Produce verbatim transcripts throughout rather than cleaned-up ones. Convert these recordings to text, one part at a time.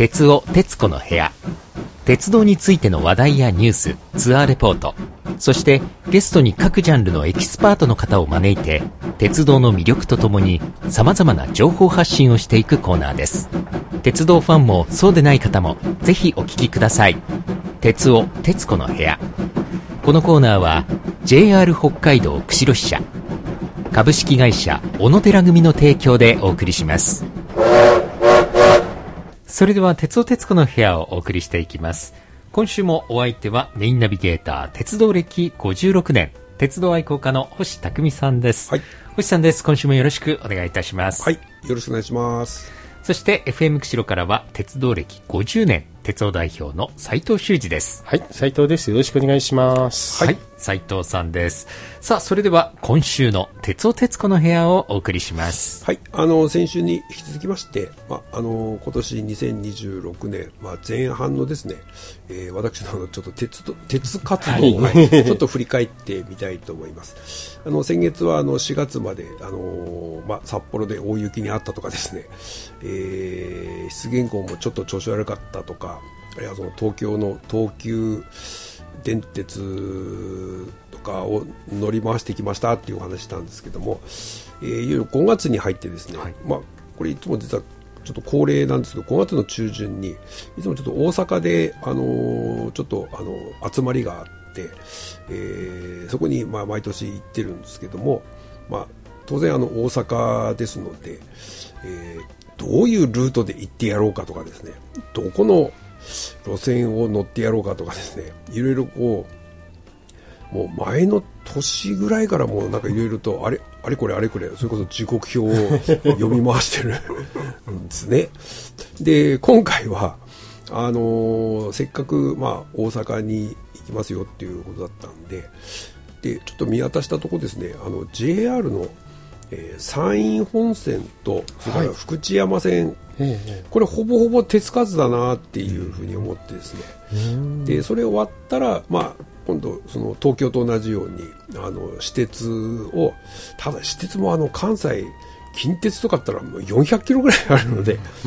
鉄尾鉄子の部屋。鉄道についての話題やニュース、ツアーレポート、そしてゲストに各ジャンルのエキスパートの方を招いて、鉄道の魅力とともに様々な情報発信をしていくコーナーです。鉄道ファンもそうでない方もぜひお聞きください。鉄尾鉄子の部屋。このコーナーは ジェイアール 北海道釧路支社、株式会社小野寺組の提供でお送りします。それでは鉄尾鉄子の部屋をお送りしていきます。今週もお相手はメインナビゲーター、鉄道歴ごじゅうろくねん、鉄道愛好家の星匠さんです。 はい、 星さんです。今週もよろしくお願いいたします。 はい、よろしくお願いします。 そして エフエム 釧路からは鉄道歴ごじゅうねん、鉄道代表の斉藤修二です。 はい、斉藤です。よろしくお願いします。 はい、斉藤さんです。さあ、それでは今週の鉄尾鉄子の部屋をお送りします。 はい、あの先週に引き続きまして、まあの今年にせんにじゅうろくねん、まあ、前半のですね、えー、私のちょっと鉄道鉄活動を、はい、ちょっと振り返ってみたいと思います。あの先月はあのしがつまであの、まあ、札幌で大雪にあったとかですね、えー、出現校もちょっと調子悪かったとか、あるいはその東京の東急電鉄とかを乗り回してきましたっていうお話したんですけども、えー、いよいよごがつに入ってですね、はい、まあ、これいつも実はちょっと恒例なんですけど、ごがつの中旬にいつもちょっと大阪で、あのー、ちょっとあの集まりがあって、えー、そこにまあ毎年行ってるんですけども、まあ、当然あの大阪ですので、えー、どういうルートで行ってやろうかとかですね、どこの路線を乗ってやろうかとかですね、いろいろこうもう前の年ぐらいからもうなんかいろいろとあれあれこれあれこれ、それこそ時刻表を読み回してるんですね。で今回はあのー、せっかくまあ大阪に行きますよっていうことだったんで、でちょっと見渡したところですね、あの ジェイアール の、えー、山陰本線とそれから福知山線、はい、これほぼほぼ手つかずだなっていうふうに思ってですね、うん、でそれ終わったら、まあ、今度その東京と同じようにあの私鉄を、ただ私鉄もあの関西近鉄とかだったらもうよんひゃくキロぐらいあるので、うん、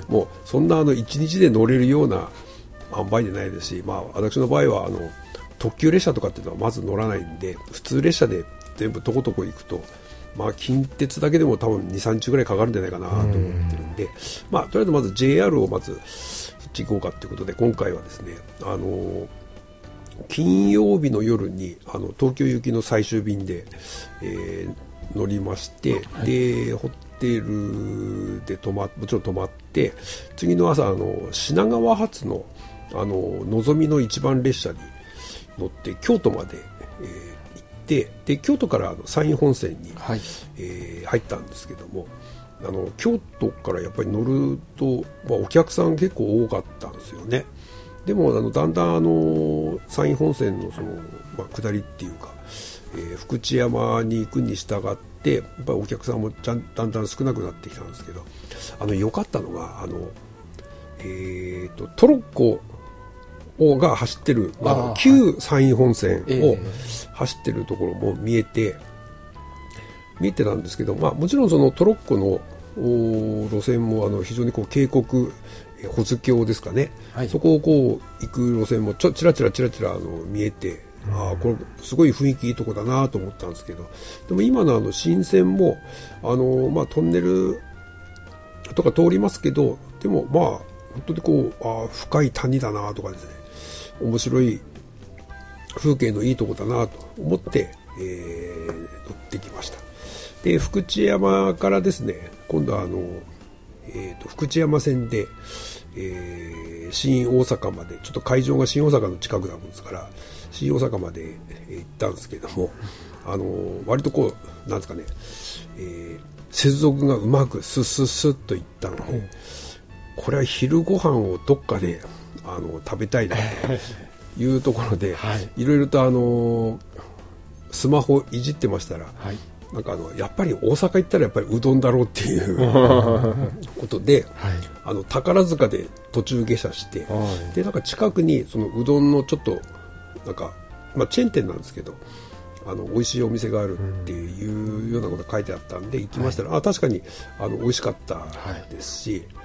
もうそんなあのいちにちで乗れるような塩梅でないですし、まあ、私の場合はあの特急列車とかっていうのはまず乗らないんで、普通列車で全部とことこ行くと、まあ、近鉄だけでも多分 にさんにちぐらいかかるんじゃないかなと思ってるんで、まあ、とりあえずまず ジェイアール をまずそっち行こうかということで、今回はですね、あの金曜日の夜にあの東京行きの最終便で、えー、乗りまして、はい、でホテルで泊まもちろん泊まって、次の朝あの品川発のあののぞみの一番列車に乗って京都まで、えーで, で京都からあの山陰本線に、はい、えー、入ったんですけども、あの京都からやっぱり乗ると、まあ、お客さん結構多かったんですよね。でもあのだんだんあの山陰本線のその、まあ、下りっていうか、えー、福知山に行くに従ってやっぱりお客さんもちゃんだんだん少なくなってきたんですけど、あの良かったのがあの、えー、とトロッコが走ってる、あの旧山陰本線を走ってるところも見えて、見えてたんですけど、まあ、もちろんそのトロッコの路線もあの非常にこう渓谷保津峡ですかね、はい、そこをこう行く路線もちょちらちらちらちらあの見えて、うん、あこれすごい雰囲気いいとこだなと思ったんですけど、でも今のあの新線もあの、まあ、トンネルとか通りますけど、でもまあ本当にこうあ深い谷だなとかですね、面白い風景のいいとこだなと思って、えー、乗ってきました。で福知山からですね、今度はあの、えー、と福知山線で、えー、新大阪まで、ちょっと会場が新大阪の近くなもんですから新大阪まで行ったんですけども、あの割とこうなんですかね、えー、接続がうまくスッスッスッといったので、うん、これは昼ご飯をどっかであの食べたいなというところで、はい、いろいろとあのスマホいじってましたら、はい、なんかあのやっぱり大阪行ったらやっぱりうどんだろうっていうことで、はい、あの宝塚で途中下車して、はい、でなんか近くにそのうどんのちょっとなんか、まあ、チェーン店なんですけど、あの美味しいお店があるっていうようなことが書いてあったんで行きましたら、はい、あ確かにあの美味しかったですし、はい、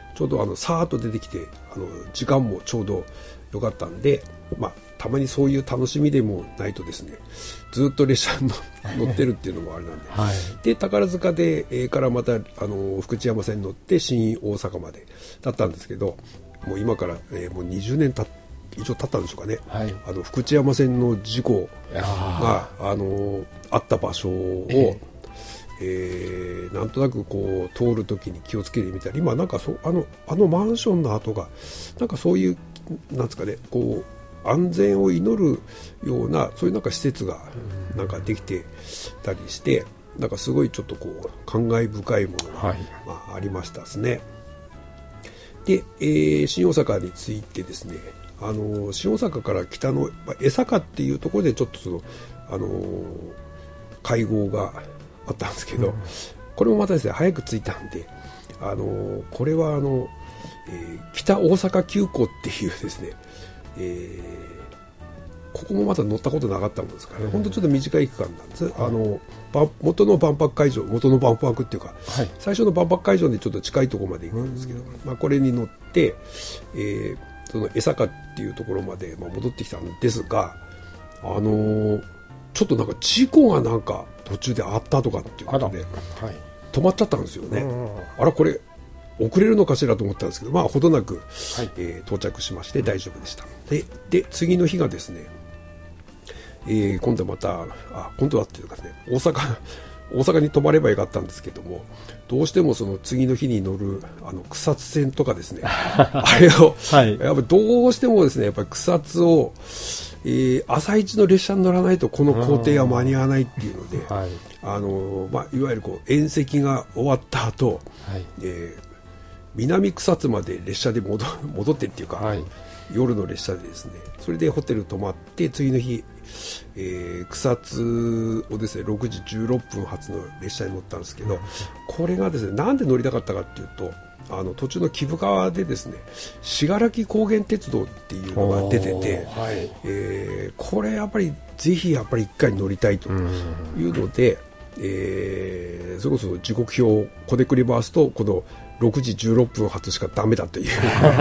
ちょうどあのさーっと出てきて、あの時間もちょうど良かったんで、まあ、たまにそういう楽しみでもないとですね、ずっと列車に乗ってるっていうのもあれなんで、はい、で宝塚で、えー、からまたあの福知山線に乗って新大阪までだったんですけど、もう今から、えー、もうにじゅうねんた以上経ったんでしょうかね、はい、あの福知山線の事故があのあった場所を、えーえー、なんとなくこう通るときに気をつけてみたり、今なんかそあのあのマンションの跡がなんかそういうなんですかね、こう安全を祈るようなそういうなんか施設がなんかできてたりして、なんかすごいちょっとこう感慨深いものが、はい、まあ、ありましたですね。で、えー、新大阪についてですね、あの新大阪から北の、まあ、江坂っていうところでちょっとそのあの会合があったんですけど、うん、これもまたですね早く着いたんで、あのこれはあの、えー、北大阪急行っていうですね、えー、ここもまだ乗ったことなかったものですからね、うん、本当ちょっと短い区間なんです、うん、あの元の万博会場、元の万博っていうか、はい、最初の万博会場でちょっと近いところまで行くんですけど、うん、まあ、これに乗って、えー、その江坂っていうところまで、まあ、戻ってきたんですが、あのー、ちょっとなんか事故がなんか途中であったとかっていうことで、はい、止まっちゃったんですよね。あらこれ遅れるのかしらと思ったんですけど、まあほどなく、はい、えー、到着しまして大丈夫でした。で、で次の日がですね、えー、今度はまたあ今度はっていうかですね、大阪大阪に泊まればよかったんですけども、どうしてもその次の日に乗るあの草津線とかですねあれを、はい、やっぱどうしてもですねやっぱり草津を、えー、朝一の列車に乗らないとこの工程は間に合わないっていうので、はい、あのまあ、いわゆるこう縁石が終わった後、はい、えー、南草津まで列車で 戻, 戻ってっていうか、はい、夜の列車でですね、それでホテル泊まって次の日、えー、草津をですねろくじじゅうろっぷん発の列車に乗ったんですけど、うん、これがですねなんで乗りたかったかっていうと、あの途中の貴生川でですね信楽高原鉄道っていうのが出てて、はい、えー、これやっぱりぜひやっぱり一回乗りたいというので、うん、えー、それこそ時刻表をこねくり回すとこのろくじじゅうろっぷん発しかダメだという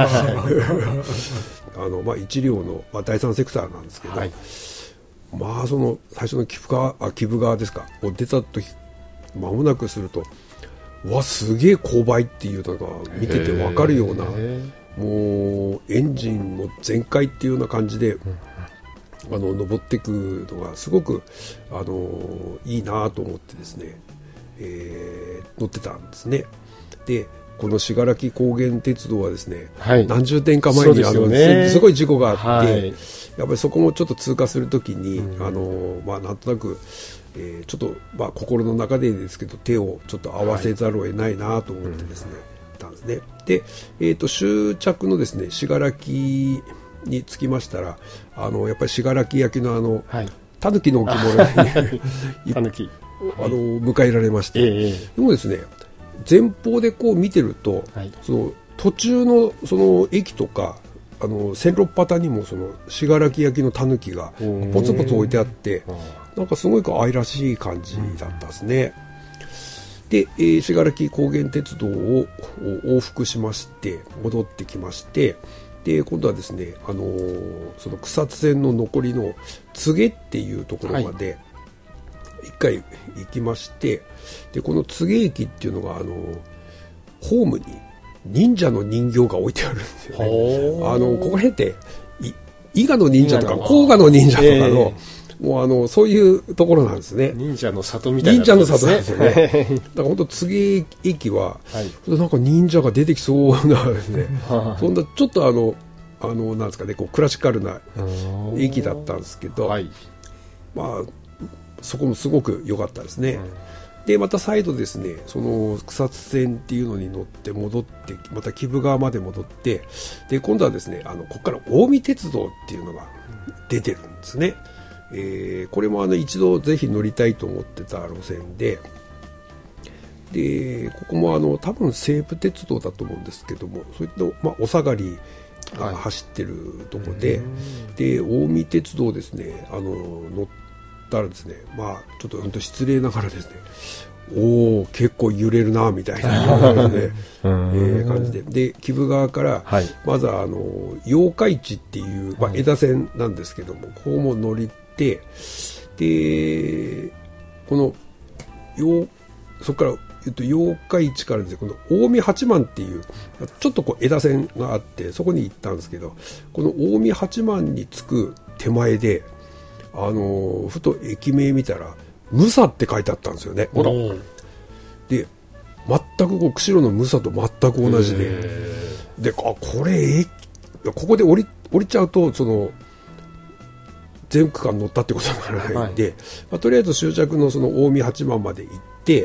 あの、まあ、一両の、まあ、だいさんセクターなんですけど、はい、まあその最初の貴生川、あ、貴生川ですかを出た時間もなくすると、わすげえ勾配っていうのが見てて分かるような、もうエンジンも全開っていうような感じで、うん、あの登っていくのがすごくあのいいなと思ってですね、えー、乗ってたんですね。でこの信楽高原鉄道はですね、はい、何十年か前にあの す, すごい事故があって、はい、やっぱりそこもちょっと通過するときに、うん、あのまあ、なんとなく、えー、ちょっと、まあ、心の中でですけど手をちょっと合わせざるを得ないなと思ってですね、はい、たんですね。で、えー、と終着のですね信楽に着きましたら、あのやっぱり信楽焼のあの、はい、タヌキの置物にタヌキあの迎えられまして、えー、でもですね前方でこう見てると、はい、その途中のその駅とかあの線路端にもその信楽焼のタヌキがポツポツ置いてあって、なんかすごい愛らしい感じだったですね。うん、で、えー、信楽高原鉄道を往復しまして戻ってきまして、で今度はですね、あのー、その草津線の残りの柘植っていうところまで一回行きまして、でこの柘植駅っていうのがあのホームに忍者の人形が置いてあるんですよね。あのここら辺って伊賀の忍者とか甲賀の忍者とかの、えー、もうあのそういうところなんですね。忍者の里みたいな、ね、忍者の里なんですよね。だから本当柘植駅は、はい、なんか忍者が出てきそうなですねそんなちょっとあのあのなんですかね、こうクラシカルな駅だったんですけど、はい、まあそこもすごく良かったですね。うん、でまた再度ですねその草津線っていうのに乗って戻ってまた貴生川まで戻って、で今度はですねあのここから近江鉄道っていうのが出てるんですね。えー、これもあの一度ぜひ乗りたいと思ってた路線で、でここもあの多分西武鉄道だと思うんですけども、それと、まあ、お下がりが走ってるところで、はい、で近江鉄道ですねあの乗ってたらですね、まあちょっと本当失礼ながらですね、 おお結構揺れるなみたいな感じで、えー、感じでで貴部川から、はい、まずはあの八日市っていう、まあ、枝線なんですけども、はい、ここも乗りてでこのそこからえっと、八日市からですね、この近江八幡っていうちょっとこう枝線があってそこに行ったんですけど、この近江八幡に着く手前であのー、ふと駅名見たらムサって書いてあったんですよね。で全くこう釧路のムサと全く同じで、であこれここで降り降りちゃうとその全区間乗ったってことにならないんで、はい、まあ、とりあえず終着のその近江八幡まで行って、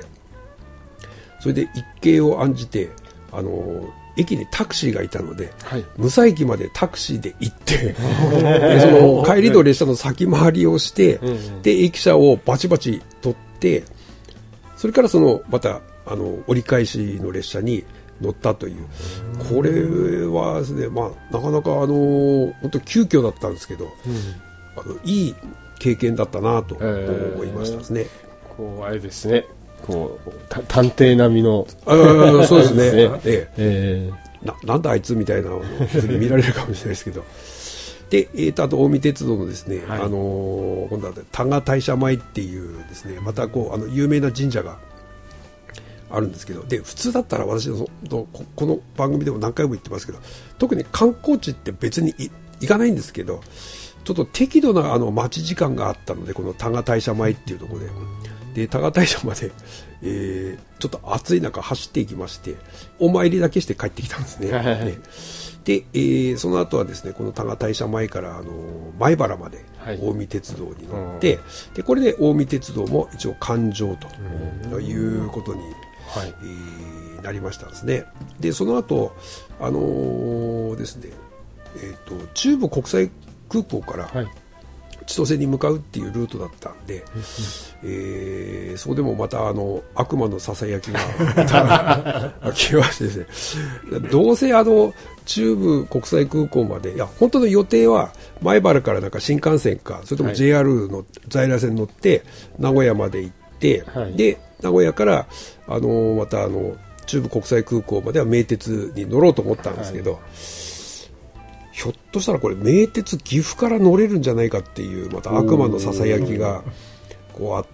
それで一計を案じて、あのー、駅にタクシーがいたので、はい、ムサ駅までタクシーで行ってでその帰りの列車の先回りをしてで駅舎をバチバチ取って、それからそのまたあの折り返しの列車に乗ったという、これはですね、まあ、なかなかあの本当急遽だったんですけど、あのいい経験だったなと思いましたですね。 えー、こうあれですね、こう探偵並みのあそうですね、えええー、な, なんだあいつみたいなのを見られるかもしれないですけどで、えー、とあと近江鉄道のですね、はい、あのー、今度は多賀大社前っていうですね、またこうあの有名な神社があるんですけど、で普通だったら私のここの番組でも何回も言ってますけど、特に観光地って別に行かないんですけど、ちょっと適度なあの待ち時間があったので、この多賀大社前っていうところでで多賀大社まで、えー、ちょっと暑い中走っていきまして、お参りだけして帰ってきたんですね。ねで、えー、その後はですね、この多賀大社前からあの米原まで近江鉄道に乗って、はい、でこれで近江鉄道も一応環状ということに、はい、えー、なりましたですね。でその後あのー、ですね、えーと、中部国際空港から、はい、千歳に向かうっていうルートだったんで、えー、そこでもまたあの悪魔のささやきが来ましてですね、どうせあの中部国際空港まで、いや本当の予定は米原からなんか新幹線かそれとも ジェイアール の在来線に乗って名古屋まで行って、はい、で名古屋からあのまたあの中部国際空港までは名鉄に乗ろうと思ったんですけど、はい、ひょっとしたらこれ名鉄岐阜から乗れるんじゃないかっていうまた悪魔のささやきがこうあって、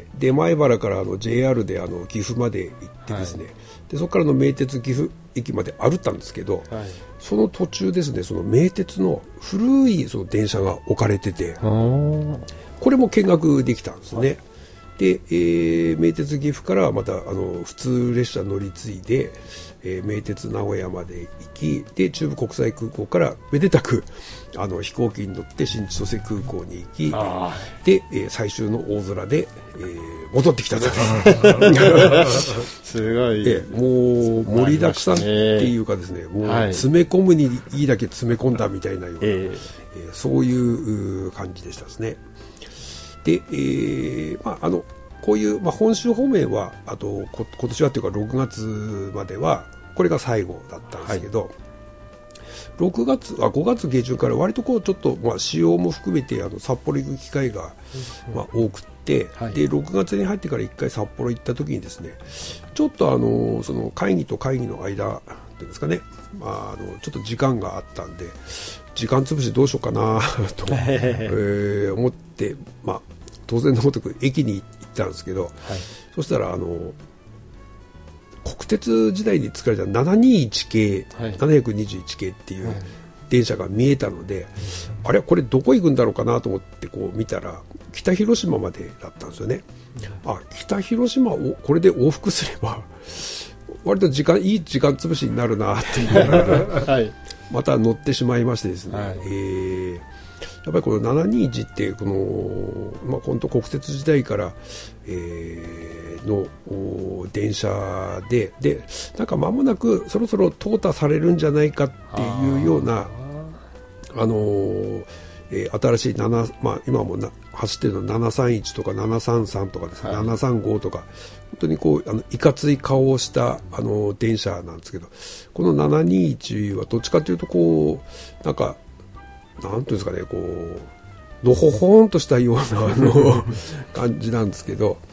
で米原からあの ジェイアール であの岐阜まで行ってですね、はい、でそこからの名鉄岐阜駅まで歩ったんですけど、はい、その途中ですね、その名鉄の古いその電車が置かれてて、これも見学できたんですね。はい、で、えー、名鉄岐阜からまたあの普通列車乗り継いで、えー、名鉄名古屋まで行き、で中部国際空港からめでたくあの飛行機に乗って新千歳空港に行き、で、えー、最終の大空で、えー、戻ってきたとすごい、 でもう盛りだくさんっていうかですね、もう詰め込むにいいだけ詰め込んだみたいなような、えーえー、そういう感じでしたですね。で、えーまあ、あのこういう、まあ、本州方面はあとこ今年はというかろくがつまではこれが最後だったんですけど、はい、ろくがつあごがつ下旬から割とこうちょっと、まあ、使用も含めてあの札幌行く機会が、まあ、多くて、はい、でろくがつに入ってからいっかい札幌行った時にですね、ちょっとあのその会議と会議の間っていうんですかね、まあ、あのちょっと時間があったんで時間潰しどうしようかなと、えー、思って、まあ、当然のごとく駅に行ったんですけど、はい、そしたらあの国鉄時代に作られたななにいち系、はい、ななひゃくにじゅういち系っていう電車が見えたので、うん、あれこれどこ行くんだろうかなと思ってこう見たら北広島までだったんですよね。うん、あ北広島をこれで往復すれば割と時間いい時間潰しになるなっていうのが、はい、また乗ってしまいましてですね、はい、えー、やっぱりこのななにいちってこの、まあ、本当国鉄時代から、えー、の電車ででなんか間もなくそろそろ淘汰されるんじゃないかっていうようなあのーえー、新しいなな、まあ、今もな走ってるのななさんいちとかななさんさんとかですね、はい、ななさんごとか本当にこうあのいかつい顔をしたあの電車なんですけど、このななにいちはどっちかというとこうなんかなんていうんですかね、こうのほほんとしたようなあの感じなんですけど、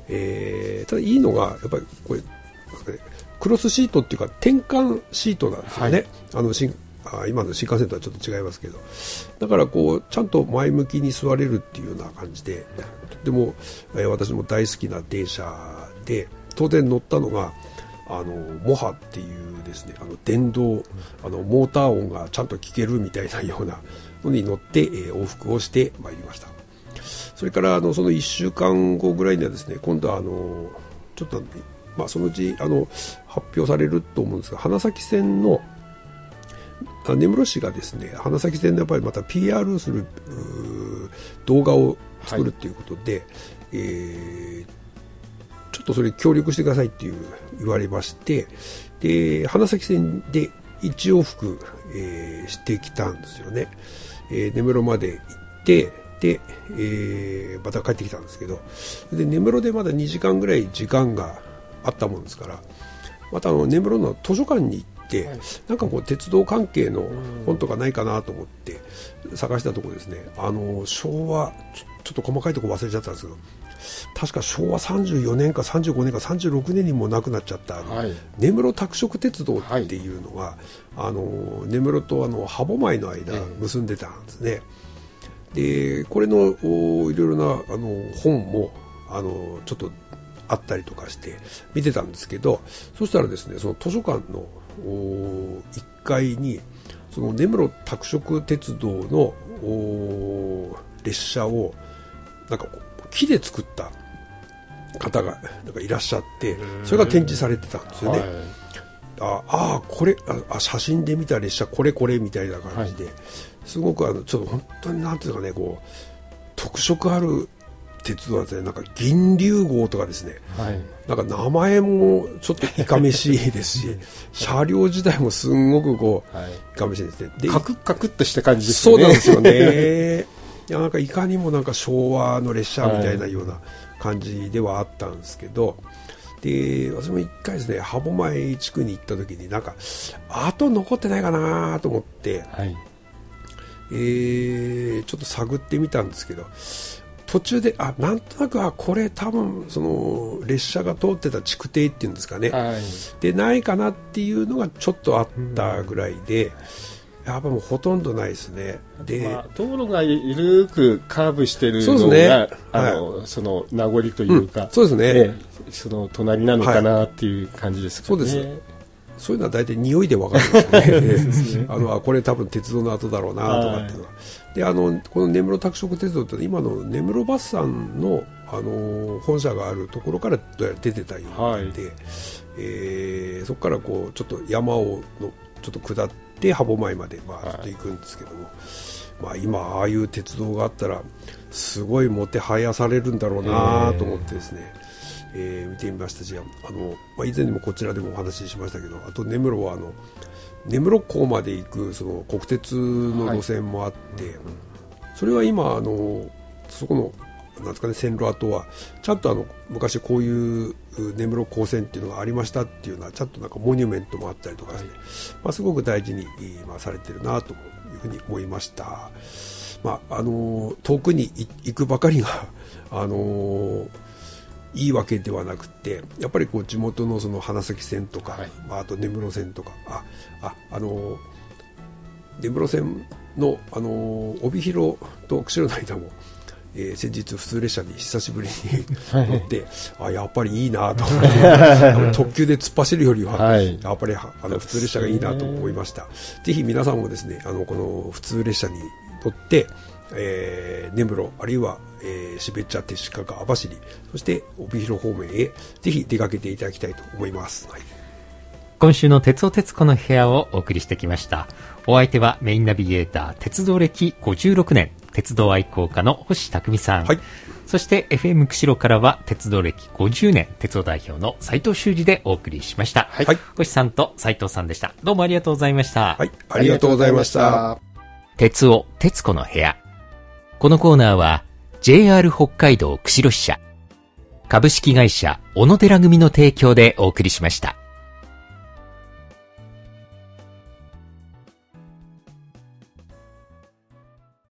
えー、ただいいのがやっぱりこれクロスシートっていうか転換シートなんですよね、はい、あの新あ今の新幹線とはちょっと違いますけど、だからこうちゃんと前向きに座れるっていうような感じで、とても、えー、私も大好きな電車で、当然乗ったのがあのモハっていうですね、あの電動あのモーター音がちゃんと聞けるみたいなようなのに乗って、えー、往復をしてまいりました。それからあのそのいっしゅうかんごぐらいにはですね、今度はあのちょっと、まあ、そのうちあの発表されると思うんですが、花咲線の根室市がですね、花咲線でやっぱりまた ピーアール する動画を作るということで、はい、えー、ちょっとそれ協力してくださいっていう言われまして、で花咲線でいち往復、えー、してきたんですよね。えー、根室まで行ってで、えー、また帰ってきたんですけど、で根室でまだにじかんぐらい時間があったもんですから、またあの根室の図書館に行ってでなんかこう鉄道関係の本とかないかなと思って探したところですね、あの昭和 ちょ, ちょっと細かいところ忘れちゃったんですけど、確か昭和さんじゅうよねんかさんじゅうごねんかさんじゅうろくねんにもなくなっちゃったあの、はい、根室拓殖鉄道っていうのが、はい、あの根室とあの歯舞の間結んでたんですね、えー、でこれのいろいろなあの本もあのちょっとあったりとかして見てたんですけど、そしたらですね、その図書館のいっかいにその根室拓殖鉄道の列車をなんか木で作った方がなんかいらっしゃって、それが展示されてたんですよね、はい、ああこれあ写真で見た列車これこれみたいな感じで、はい、すごくあのちょっと本当になんていうかね、こう特色ある鉄道なんですね。なんか銀龍号とかですね、はい、なんか名前もちょっといかめしいですし車両自体もすんごくこう、はい、いかめしいですね。でカクッカクッとした感じですよね。 そうなんですよねいやなんかいかにもなんか昭和の列車みたいなような感じではあったんですけど、はい、で私も一回ですね歯舞地区に行った時になんか後残ってないかなと思って、はい、えー、ちょっと探ってみたんですけど、途中であなんとなくあこれ多分その列車が通ってた築堤っていうんですかね、はい、でないかなっていうのがちょっとあったぐらいで、うん、やっぱもうほとんどないですね。で、まあ、 道路が緩くカーブしてるのが、ね、あの、はい、その名残というか、 うん、そうですね、 ええ、その隣なのかなっていう感じですかね、はい、そうです。 そういうのは大体匂いで分かるんですよねあのあこれ多分鉄道の跡だろうなとかっていうのは、はい、であのこの根室拓殖鉄道って今の根室バスさんの、あの本社があるところからどうやら出てたようで、はい、えー、そこからこうちょっと山をのちょっと下って歯舞までバーッと行くんですけども、はい、まあ、今ああいう鉄道があったらすごいもてはやされるんだろうなと思ってですね、えー、見てみましたし、あの、まあ、以前にもこちらでもお話ししましたけど、あと根室はあの根室港まで行くその国鉄の路線もあって、はい、それは今あのそこのなんですかね、線路跡はちゃんとあの昔こういう根室港線っていうのがありましたっていうのはちゃんとなんかモニュメントもあったりとかですね、はい、まあ、すごく大事に、まあ、されてるなというふうに思いました。まあ、あの遠くに行くばかりがあのいいわけではなくて、やっぱりこう地元のその花咲線とか、はい、まあ、あと根室線とか、あああの根室線のあの帯広と釧路の間も、えー、先日普通列車に久しぶりに乗って、はい、あやっぱりいいなと思って特急で突っ走るよりは、はい、やっぱりあの普通列車がいいなと思いました。ぜひ皆さんもですね、あのこの普通列車に乗って、えー、根室あるいは、えー、標茶、手鹿か網走、そして帯広方面へぜひ出かけていただきたいと思います。はい、 今週の鉄尾鉄子の部屋をお送りしてきました。お相手はメインナビゲーター、鉄道歴ごじゅうろくねん、鉄道愛好家の星匠さん、はい、そして エフエム 釧路からは鉄道歴ごじゅうねん、鉄道代表の斉藤修二でお送りしました。はい、星さんと斉藤さんでした。どうもありがとうございました。 はい、ありがとうございました。 鉄尾鉄子の部屋。このコーナーは ジェイアール 北海道釧路支社、株式会社小野寺組の提供でお送りしました。